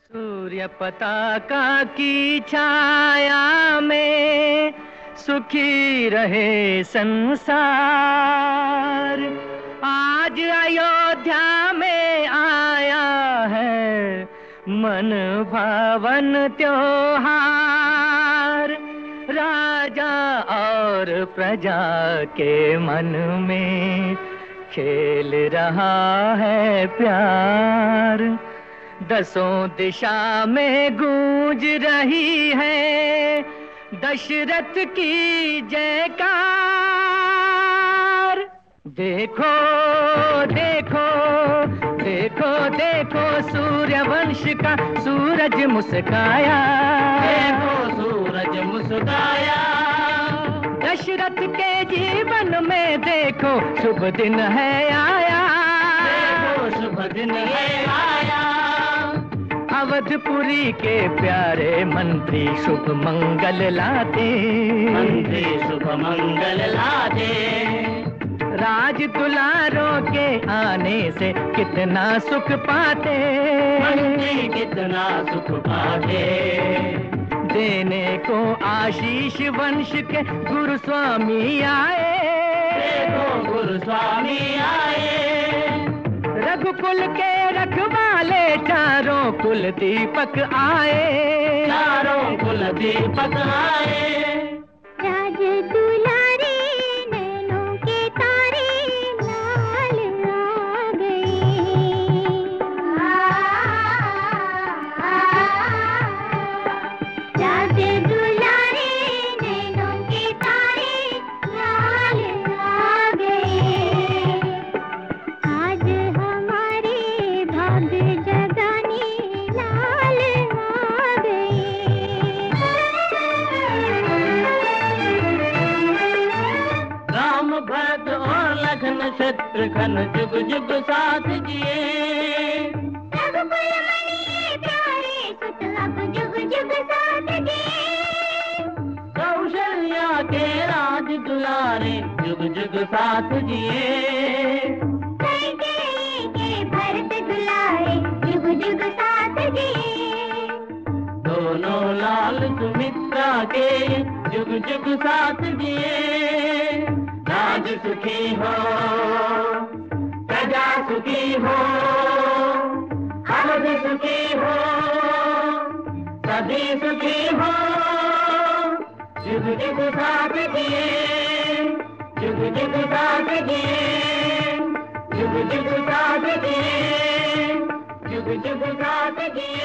सूर्य पताका की छाया में सुखी रहे संसार। आज अयोध्या में आया है मन भावन त्योहार। राजा और प्रजा के मन में खेल रहा है प्यार। दसों दिशा में गूंज रही है दशरथ की जयकार। देखो देखो देखो देखो सूर्यवंश का सूरज मुस्काया। देखो सूरज मुस्काया। दशरथ के जीवन में देखो शुभ दिन है आया। देखो शुभ दिन है आया। अवधपुरी के प्यारे मंत्री शुभ मंगल लाते। मंत्री शुभ मंगल लाते। राज दुलारों के आने से कितना सुख पाते। मंत्री कितना सुख पाते। देने को आशीष वंश के गुरु स्वामी आए। देखो गुरु स्वामी आए। रघुकुल के रखवाले चारों कुल दीपक आए। चारों कुल दीपक आए। राज दुलारे नैनों के तारे लाल आ गए। राज दुलारे नैनों के तारे लाल आ गए। आज हमारे भाग्य जगाने लाल आ गए। राम भरत और लखन शत्रुघ्न जुग जुग साथ जिए। रघुकुल मणि प्यारे सुत अब जुग जुग साथ जिए। कौशल्या के राज दुलारे जुग जुग साथ जिए। कैकेयी के भरत दुलारे जुग जुग साथ जिए। दोनों लाल सुमित्रा के जुग जुग साथ जिए। राज सुखी हो प्रजा सुखी हो अवध सुखी हो सभी सुखी हो। जुग जुग साथ जिए। जुग जुग साथ जिए। जुग जुग साथ जिए। जुग जुग साथ जिए।